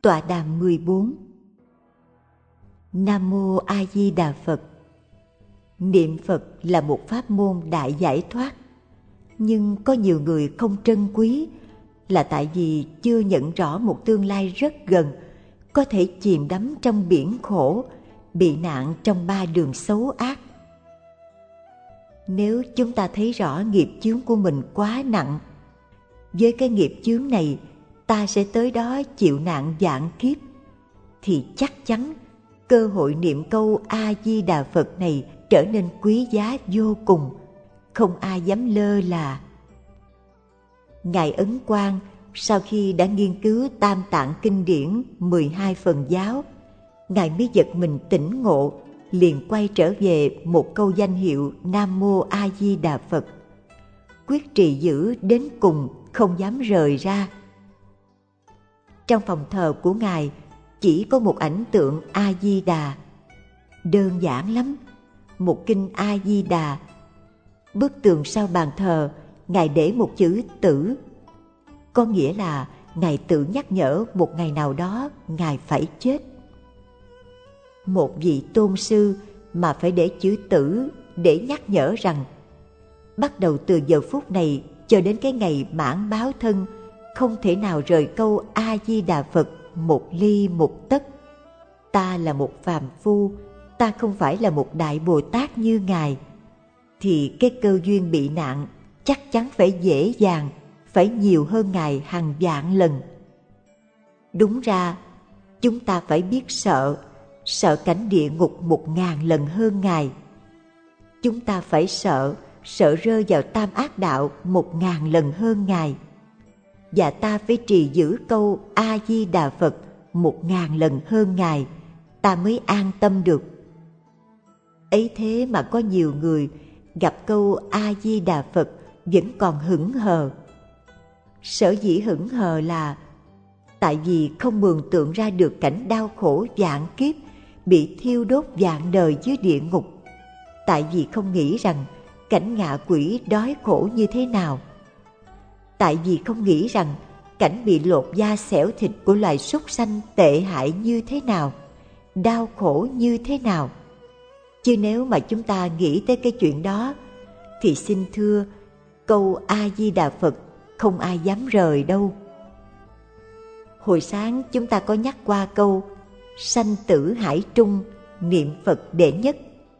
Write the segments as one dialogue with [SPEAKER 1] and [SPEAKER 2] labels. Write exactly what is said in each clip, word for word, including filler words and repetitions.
[SPEAKER 1] Tọa đàm mười bốn. Nam Mô A Di Đà Phật. Niệm Phật là một pháp môn đại giải thoát, nhưng có nhiều người không trân quý là tại vì chưa nhận rõ một tương lai rất gần, có thể chìm đắm trong biển khổ, bị nạn trong ba đường xấu ác. Nếu chúng ta thấy rõ nghiệp chướng của mình quá nặng, với cái nghiệp chướng này ta sẽ tới đó chịu nạn vạn kiếp, thì chắc chắn cơ hội niệm câu A Di Đà Phật này trở nên quý giá vô cùng, không ai dám lơ là. Ngài Ấn Quang sau khi đã nghiên cứu Tam Tạng Kinh Điển mười hai phần giáo, Ngài mới giật mình tỉnh ngộ, liền quay trở về một câu danh hiệu Nam Mô A Di Đà Phật, quyết trì giữ đến cùng, không dám rời ra. Trong phòng thờ của Ngài chỉ có một ảnh tượng A Di Đà, đơn giản lắm, một kinh A Di Đà. Bức tường sau bàn thờ Ngài để một chữ tử, có nghĩa là Ngài tự nhắc nhở một ngày nào đó Ngài phải chết. Một vị tôn sư mà phải để chữ tử để nhắc nhở rằng bắt đầu từ giờ phút này cho đến cái ngày mãn báo thân, không thể nào rời câu A Di Đà Phật một ly một tấc. Ta là một phàm phu, ta không phải là một đại Bồ Tát như Ngài, thì cái cơ duyên bị nạn chắc chắn phải dễ dàng, phải nhiều hơn Ngài hàng vạn lần. Đúng ra chúng ta phải biết sợ, sợ cảnh địa ngục một ngàn lần hơn Ngài. Chúng ta phải sợ, sợ rơi vào tam ác đạo một ngàn lần hơn Ngài. Và ta phải trì giữ câu A Di Đà Phật một ngàn lần hơn Ngài, ta mới an tâm được. Ấy thế mà có nhiều người gặp câu A Di Đà Phật vẫn còn hững hờ. Sở dĩ hững hờ là tại vì không mường tượng ra được cảnh đau khổ vạn kiếp, bị thiêu đốt vạn đời dưới địa ngục. Tại vì không nghĩ rằng cảnh ngạ quỷ đói khổ như thế nào. Tại vì không nghĩ rằng cảnh bị lột da xẻo thịt của loài súc sanh tệ hại như thế nào, đau khổ như thế nào. Chứ nếu mà chúng ta nghĩ tới cái chuyện đó, thì xin thưa, câu A Di Đà Phật không ai dám rời đâu. Hồi sáng chúng ta có nhắc qua câu sanh tử hải trung, niệm Phật đệ nhất.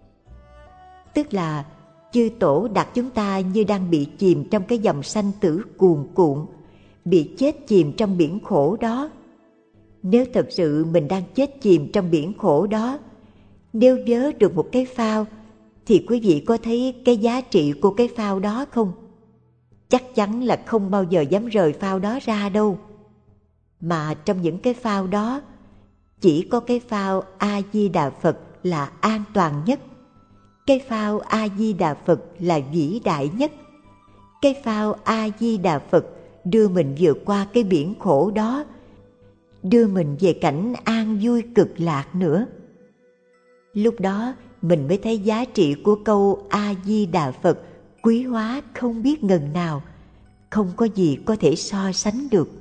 [SPEAKER 1] Tức là chư tổ đặt chúng ta như đang bị chìm trong cái dòng sanh tử cuồn cuộn, bị chết chìm trong biển khổ đó. Nếu thật sự mình đang chết chìm trong biển khổ đó, nếu vớ được một cái phao, thì quý vị có thấy cái giá trị của cái phao đó không? Chắc chắn là không bao giờ dám rời phao đó ra đâu. Mà trong những cái phao đó, chỉ có cái phao A Di Đà Phật là an toàn nhất. Cái phao A Di Đà Phật là vĩ đại nhất. Cái phao A Di Đà Phật đưa mình vượt qua cái biển khổ đó, đưa mình về cảnh an vui cực lạc nữa. Lúc đó mình mới thấy giá trị của câu A Di Đà Phật quý hóa không biết ngần nào, không có gì có thể so sánh được.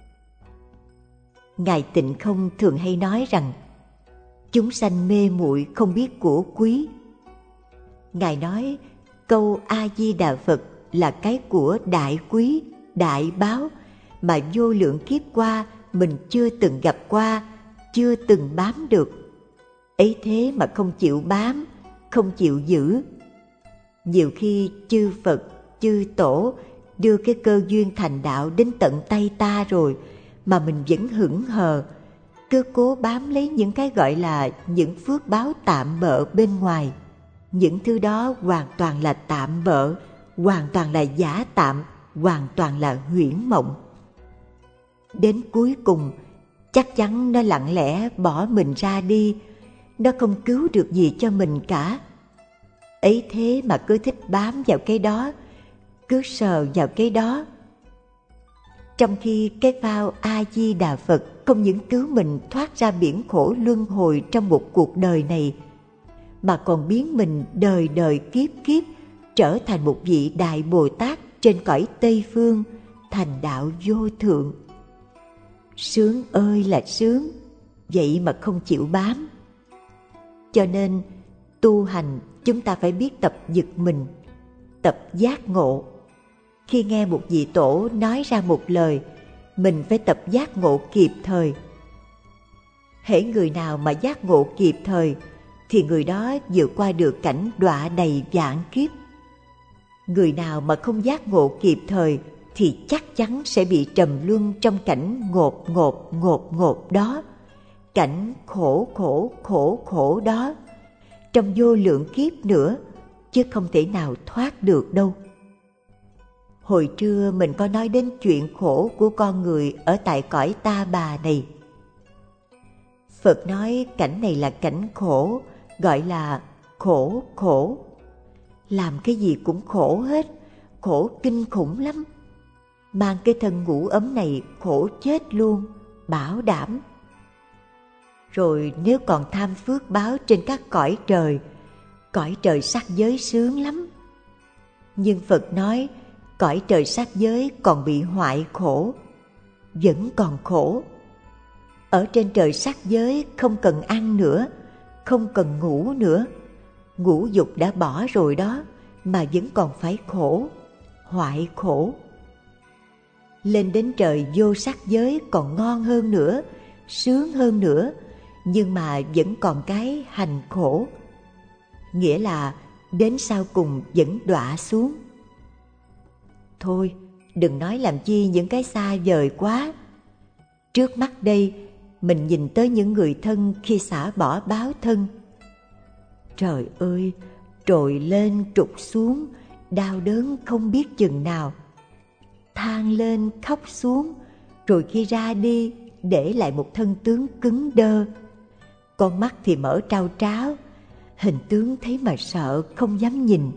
[SPEAKER 1] Ngài Tịnh Không thường hay nói rằng chúng sanh mê muội không biết của quý. Ngài nói câu A Di Đà Phật là cái của đại quý, đại báo mà vô lượng kiếp qua mình chưa từng gặp qua, chưa từng bám được. Ấy thế mà không chịu bám, không chịu giữ. Nhiều khi chư Phật, chư Tổ đưa cái cơ duyên thành đạo đến tận tay ta rồi, mà mình vẫn hững hờ, cứ cố bám lấy những cái gọi là những phước báo tạm bợ bên ngoài. Những thứ đó hoàn toàn là tạm bợ, hoàn toàn là giả tạm, hoàn toàn là huyễn mộng. Đến cuối cùng, chắc chắn nó lặng lẽ bỏ mình ra đi, nó không cứu được gì cho mình cả. Ấy thế mà cứ thích bám vào cái đó, cứ sờ vào cái đó. Trong khi cái phao A Di Đà Phật không những cứu mình thoát ra biển khổ luân hồi trong một cuộc đời này, mà còn biến mình đời đời kiếp kiếp trở thành một vị đại Bồ Tát trên cõi Tây Phương, thành đạo vô thượng. sướng ơi là sướng, vậy mà không chịu bám. Cho nên tu hành chúng ta phải biết tập giật mình, tập giác ngộ. Khi nghe một vị tổ nói ra một lời, mình phải tập giác ngộ kịp thời. Hễ người nào mà giác ngộ kịp thời thì người đó vượt qua được cảnh đọa đầy vạn kiếp. Người nào mà không giác ngộ kịp thời thì chắc chắn sẽ bị trầm luân trong cảnh ngột ngột ngột ngột đó, cảnh khổ khổ khổ khổ đó, trong vô lượng kiếp nữa, chứ không thể nào thoát được đâu. Hồi trưa mình có nói đến chuyện khổ của con người ở tại cõi Ta Bà này. Phật nói cảnh này là cảnh khổ, gọi là khổ khổ. Làm cái gì cũng khổ hết, khổ kinh khủng lắm. Mang cái thân ngủ ấm này khổ chết luôn, bảo đảm. Rồi nếu còn tham phước báo trên các cõi trời, cõi trời sắc giới sướng lắm. Nhưng Phật nói cõi trời sắc giới còn bị hoại khổ, vẫn còn khổ. Ở trên trời sắc giới không cần ăn nữa, không cần ngủ nữa. Ngũ dục đã bỏ rồi đó, mà vẫn còn phải khổ, hoại khổ. Lên đến trời vô sắc giới còn ngon hơn nữa, sướng hơn nữa, nhưng mà vẫn còn cái hành khổ. Nghĩa là đến sau cùng vẫn đọa xuống. Thôi, đừng nói làm chi những cái xa vời quá. Trước mắt đây, mình nhìn tới những người thân khi xả bỏ báo thân. Trời ơi, trồi lên trục xuống, đau đớn không biết chừng nào. Than lên khóc xuống, rồi khi ra đi để lại một thân tướng cứng đơ. Con mắt thì mở trao tráo, hình tướng thấy mà sợ không dám nhìn.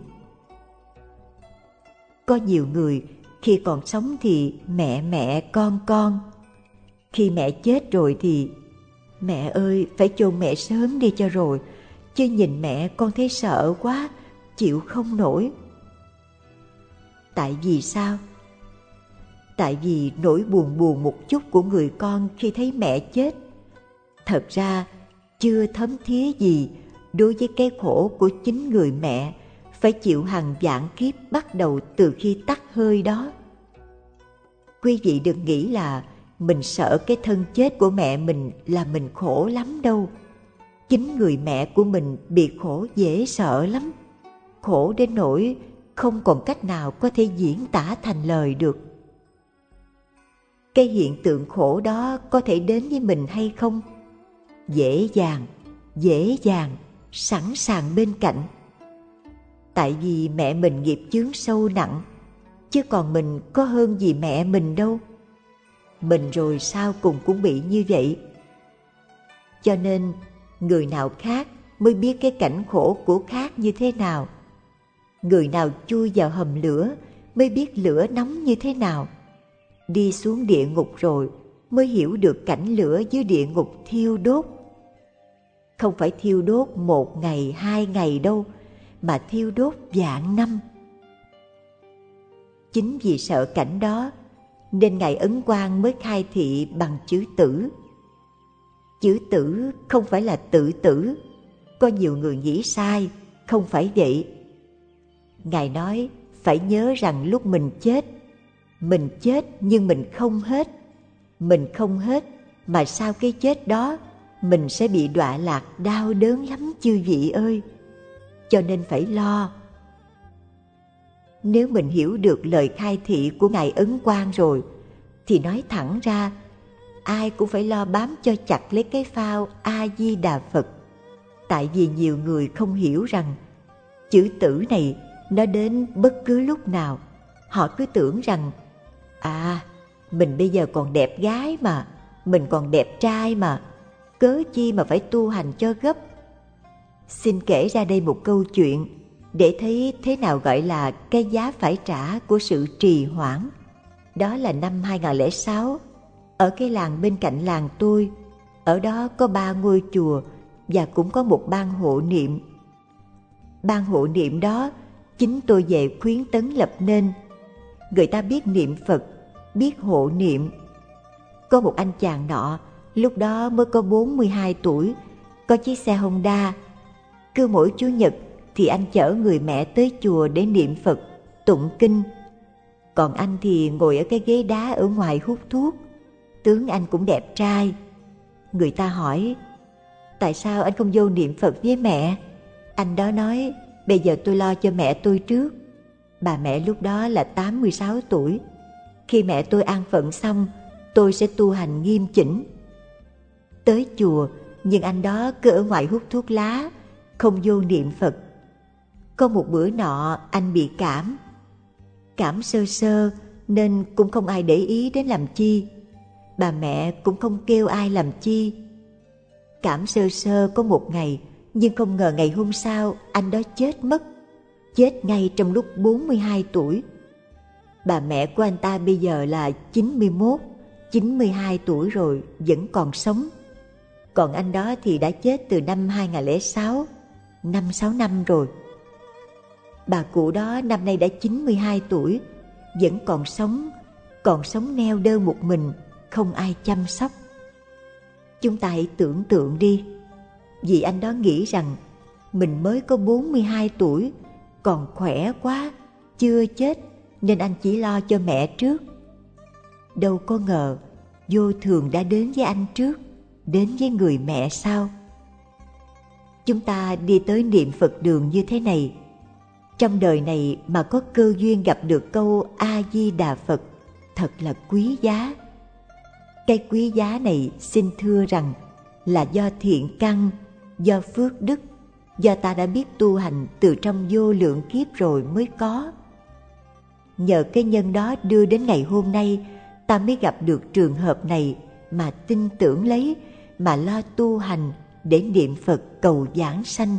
[SPEAKER 1] Có nhiều người khi còn sống thì mẹ mẹ con con. Khi mẹ chết rồi thì mẹ ơi phải chôn mẹ sớm đi cho rồi, chứ nhìn mẹ con thấy sợ quá, chịu không nổi. Tại vì sao? Tại vì nỗi buồn buồn một chút của người con khi thấy mẹ chết, thật ra chưa thấm thía gì đối với cái khổ của chính người mẹ phải chịu hàng vạn kiếp bắt đầu từ khi tắt hơi đó. Quý vị đừng nghĩ là mình sợ cái thân chết của mẹ mình là mình khổ lắm đâu. Chính người mẹ của mình bị khổ dễ sợ lắm, khổ đến nỗi không còn cách nào có thể diễn tả thành lời được. Cái hiện tượng khổ đó có thể đến với mình hay không? Dễ dàng, dễ dàng, sẵn sàng bên cạnh. Tại vì mẹ mình nghiệp chướng sâu nặng, chứ còn mình có hơn gì mẹ mình đâu. Mình rồi sau cùng cũng bị như vậy. Cho nên người nào khác mới biết cái cảnh khổ của khác như thế nào. Người nào chui vào hầm lửa mới biết lửa nóng như thế nào. Đi xuống địa ngục rồi mới hiểu được cảnh lửa dưới địa ngục thiêu đốt. Không phải thiêu đốt một ngày, hai ngày đâu, mà thiêu đốt vạn năm. Chính vì sợ cảnh đó, nên Ngài Ấn Quang mới khai thị bằng chữ tử. Chữ tử không phải là tự tử, có nhiều người nghĩ sai, không phải vậy. Ngài nói phải nhớ rằng lúc mình chết, mình chết nhưng mình không hết. Mình không hết, mà sau cái chết đó, mình sẽ bị đọa lạc đau đớn lắm chư vị ơi. Cho nên phải lo. Nếu mình hiểu được lời khai thị của Ngài Ấn Quang rồi, thì nói thẳng ra, ai cũng phải lo bám cho chặt lấy cái phao A-di-đà Phật. Tại vì nhiều người không hiểu rằng chữ tử này nó đến bất cứ lúc nào. Họ cứ tưởng rằng, à, mình bây giờ còn đẹp gái mà, mình còn đẹp trai mà, cớ chi mà phải tu hành cho gấp. Xin kể ra đây một câu chuyện để thấy thế nào gọi là cái giá phải trả của sự trì hoãn. Đó là năm hai không không sáu, ở cái làng bên cạnh làng tôi, ở đó có ba ngôi chùa và cũng có một ban hộ niệm. Ban hộ niệm đó chính tôi về khuyến tấn lập nên. Người ta biết niệm Phật, biết hộ niệm. Có một anh chàng nọ, lúc đó mới có bốn mươi hai tuổi, có chiếc xe Honda. Cứ mỗi Chủ nhật thì anh chở người mẹ tới chùa để niệm Phật, tụng kinh. Còn anh thì ngồi ở cái ghế đá ở ngoài hút thuốc. Tướng anh cũng đẹp trai. Người ta hỏi, tại sao anh không vô niệm Phật với mẹ? Anh đó nói, bây giờ tôi lo cho mẹ tôi trước. Bà mẹ lúc đó là tám mươi sáu tuổi. Khi mẹ tôi an phận xong, tôi sẽ tu hành nghiêm chỉnh. Tới chùa, nhưng anh đó cứ ở ngoài hút thuốc lá, không vô niệm Phật. Có một bữa nọ anh bị cảm. Cảm sơ sơ nên cũng không ai để ý đến làm chi. Bà mẹ cũng không kêu ai làm chi. Cảm sơ sơ có một ngày, nhưng không ngờ ngày hôm sau anh đó chết mất. Chết ngay trong lúc bốn mươi hai tuổi. Bà mẹ của anh ta bây giờ là chín mươi mốt, chín mươi hai tuổi rồi, vẫn còn sống. Còn anh đó thì đã chết từ năm hai không không sáu, năm sáu năm rồi. Bà cụ đó năm nay đã chín mươi hai tuổi, vẫn còn sống, còn sống neo đơn một mình, không ai chăm sóc. Chúng ta hãy tưởng tượng đi, vì anh đó nghĩ rằng mình mới có bốn mươi hai tuổi, còn khỏe quá, chưa chết, nên anh chỉ lo cho mẹ trước. Đâu có ngờ, vô thường đã đến với anh trước, đến với người mẹ sau. Chúng ta đi tới niệm Phật đường như thế này, trong đời này mà có cơ duyên gặp được câu A-di-đà Phật, thật là quý giá. Cái quý giá này xin thưa rằng là do thiện căn, do phước đức, do ta đã biết tu hành từ trong vô lượng kiếp rồi mới có. Nhờ cái nhân đó đưa đến ngày hôm nay, ta mới gặp được trường hợp này mà tin tưởng lấy, mà lo tu hành để niệm Phật cầu giảng sanh.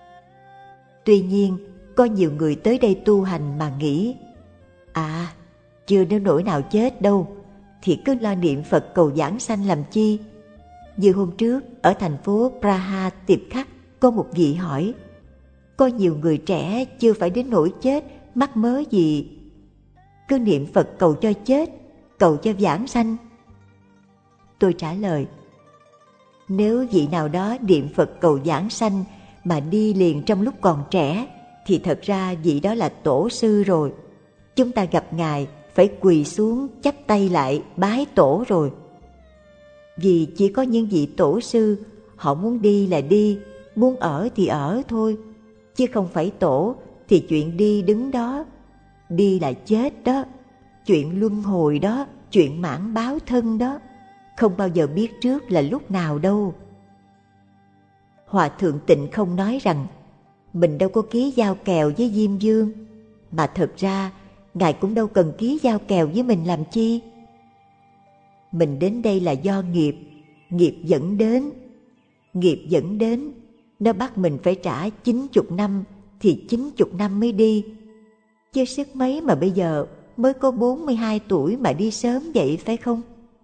[SPEAKER 1] Tuy nhiên, có nhiều người tới đây tu hành mà nghĩ, à, chưa đến nỗi nào chết đâu, thì cứ lo niệm Phật cầu giảng sanh làm chi? Như hôm trước, ở thành phố Praha Tiệp Khắc, có một vị hỏi, có nhiều người trẻ chưa phải đến nỗi chết, mắc mớ gì? Cứ niệm Phật cầu cho chết, cầu cho giảng sanh. Tôi trả lời, nếu vị nào đó niệm Phật cầu giảng sanh mà đi liền trong lúc còn trẻ, thì thật ra vị đó là tổ sư rồi. Chúng ta gặp Ngài phải quỳ xuống chắp tay lại bái tổ rồi. Vì chỉ có những vị tổ sư, họ muốn đi là đi, muốn ở thì ở thôi, chứ không phải tổ thì chuyện đi đứng đó. Đi là chết đó, chuyện luân hồi đó, chuyện mãn báo thân đó, không bao giờ biết trước là lúc nào đâu. Hòa thượng Tịnh không nói rằng mình đâu có ký giao kèo với Diêm Vương, mà thật ra Ngài cũng đâu cần ký giao kèo với mình làm chi. Mình đến đây là do nghiệp, nghiệp dẫn đến. Nghiệp dẫn đến, nó bắt mình phải trả chín chục năm, thì chín chục năm mới đi. Chứ sức mấy mà bây giờ mới có bốn mươi hai tuổi mà đi sớm vậy phải không?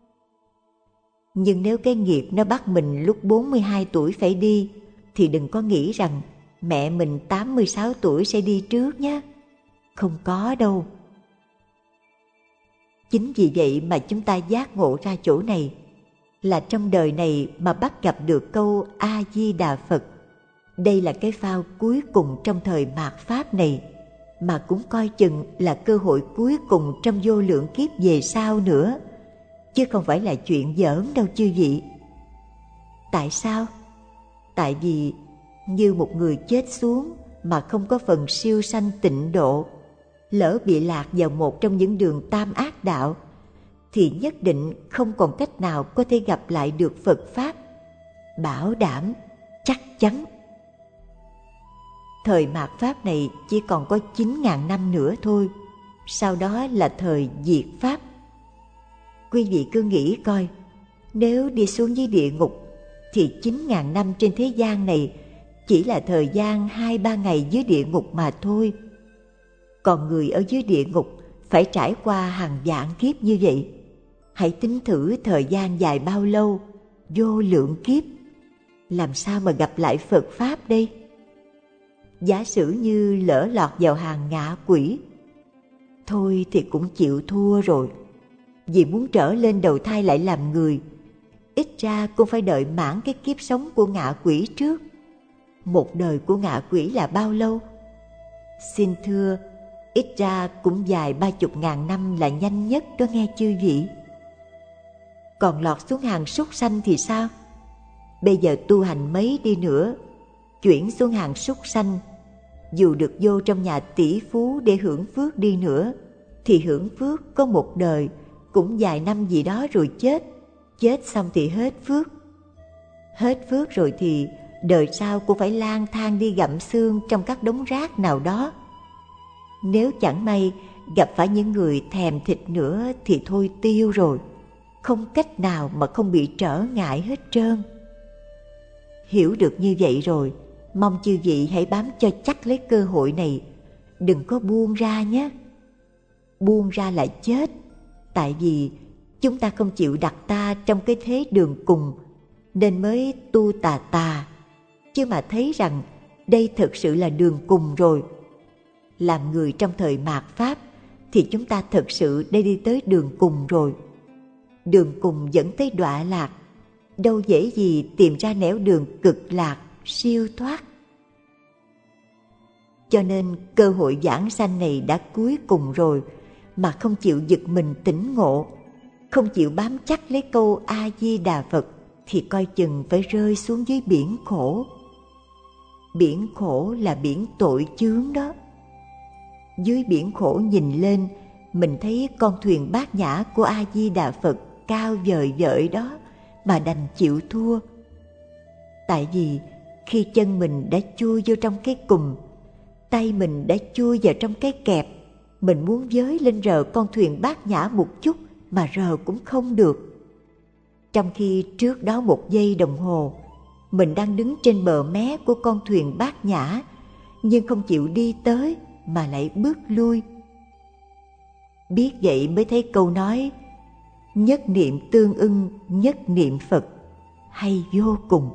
[SPEAKER 1] Nhưng nếu cái nghiệp nó bắt mình lúc bốn mươi hai tuổi phải đi, thì đừng có nghĩ rằng mẹ mình tám mươi sáu tuổi sẽ đi trước nhé. Không có đâu. Chính vì vậy mà chúng ta giác ngộ ra chỗ này, là trong đời này mà bắt gặp được câu A-di-đà Phật. Đây là cái phao cuối cùng trong thời mạt Pháp này, mà cũng coi chừng là cơ hội cuối cùng trong vô lượng kiếp về sau nữa, chứ không phải là chuyện giỡn đâu chư vị. Tại sao? Tại vì như một người chết xuống mà không có phần siêu sanh tịnh độ, lỡ bị lạc vào một trong những đường tam ác đạo, thì nhất định không còn cách nào có thể gặp lại được Phật Pháp. Bảo đảm, chắc chắn. Thời mạt Pháp này chỉ còn có chín ngàn năm nữa thôi, sau đó là thời diệt Pháp. Quý vị cứ nghĩ coi, nếu đi xuống dưới địa ngục, thì chín ngàn năm trên thế gian này chỉ là thời gian hai ba ngày dưới địa ngục mà thôi. Còn người ở dưới địa ngục phải trải qua hàng vạn kiếp như vậy. Hãy tính thử thời gian dài bao lâu, vô lượng kiếp. Làm sao mà gặp lại Phật Pháp đây? Giả sử như lỡ lọt vào hàng ngạ quỷ, thôi thì cũng chịu thua rồi. Vì muốn trở lên đầu thai lại làm người, ít ra cũng phải đợi mãn cái kiếp sống của ngạ quỷ trước. Một đời của ngạ quỷ là bao lâu? Xin thưa, ít ra cũng dài ba chục ngàn năm là nhanh nhất đó nghe chư vị. Còn lọt xuống hàng súc sanh thì sao? Bây giờ tu hành mấy đi nữa, chuyển xuống hàng súc sanh, dù được vô trong nhà tỷ phú để hưởng phước đi nữa, thì hưởng phước có một đời, cũng vài năm gì đó rồi chết. Chết xong thì hết phước. Hết phước rồi thì đời sau cũng phải lang thang đi gặm xương trong các đống rác nào đó. Nếu chẳng may gặp phải những người thèm thịt nữa thì thôi tiêu rồi, không cách nào mà không bị trở ngại hết trơn. Hiểu được như vậy rồi, mong chư vị hãy bám cho chắc lấy cơ hội này, đừng có buông ra nhé. Buông ra là chết, tại vì chúng ta không chịu đặt ta trong cái thế đường cùng, nên mới tu tà tà, chứ mà thấy rằng đây thực sự là đường cùng rồi. Làm người trong thời mạt Pháp thì chúng ta thực sự đã đi tới đường cùng rồi. Đường cùng dẫn tới đọa lạc, đâu dễ gì tìm ra nẻo đường cực lạc, siêu thoát. Cho nên cơ hội giảng sanh này đã cuối cùng rồi, mà không chịu giật mình tỉnh ngộ, không chịu bám chắc lấy câu A-di-đà Phật, thì coi chừng phải rơi xuống dưới biển khổ. Biển khổ là biển tội chướng đó. Dưới biển khổ nhìn lên, mình thấy con thuyền bát nhã của A-di-đà Phật cao vời vợi đó, mà đành chịu thua. Tại vì khi chân mình đã chui vô trong cái cùm, tay mình đã chui vào trong cái kẹp, mình muốn giới lên rờ con thuyền bát nhã một chút mà rờ cũng không được. Trong khi trước đó một giây đồng hồ, mình đang đứng trên bờ mé của con thuyền bát nhã, nhưng không chịu đi tới mà lại bước lui. Biết vậy mới thấy câu nói nhất niệm tương ưng nhất niệm Phật hay vô cùng.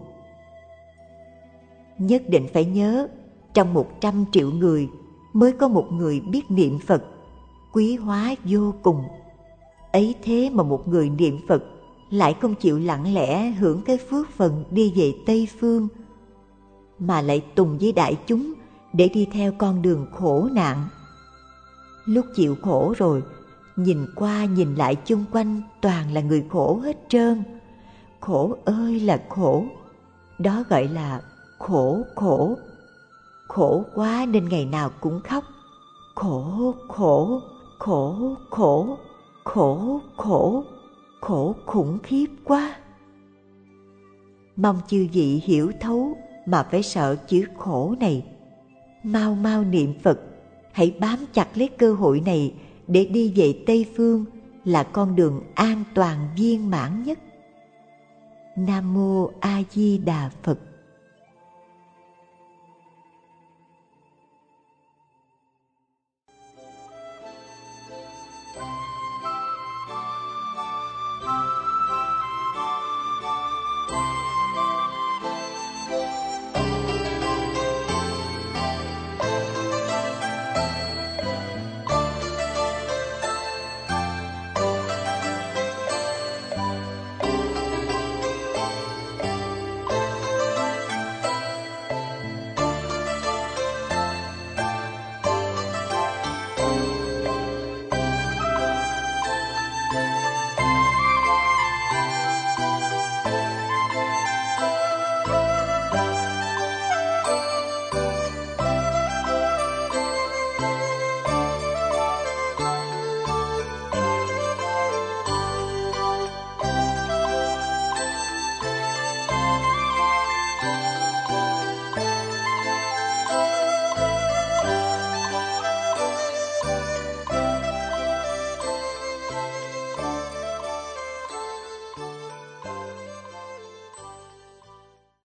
[SPEAKER 1] Nhất định phải nhớ, trong một trăm triệu người mới có một người biết niệm Phật, quý hóa vô cùng. Ấy thế mà một người niệm Phật lại không chịu lặng lẽ hưởng cái phước phần đi về Tây Phương, mà lại tùng với đại chúng để đi theo con đường khổ nạn. Lúc chịu khổ rồi, nhìn qua nhìn lại chung quanh toàn là người khổ hết trơn. Khổ ơi là khổ, đó gọi là khổ khổ. Khổ quá nên ngày nào cũng khóc. Khổ khổ khổ khổ khổ khổ khổ khủng khiếp quá. Mong chư vị hiểu thấu mà phải sợ chữ khổ này. Mau mau niệm Phật, hãy bám chặt lấy cơ hội này để đi về Tây Phương, là con đường an toàn viên mãn nhất. Nam mô A Di Đà Phật.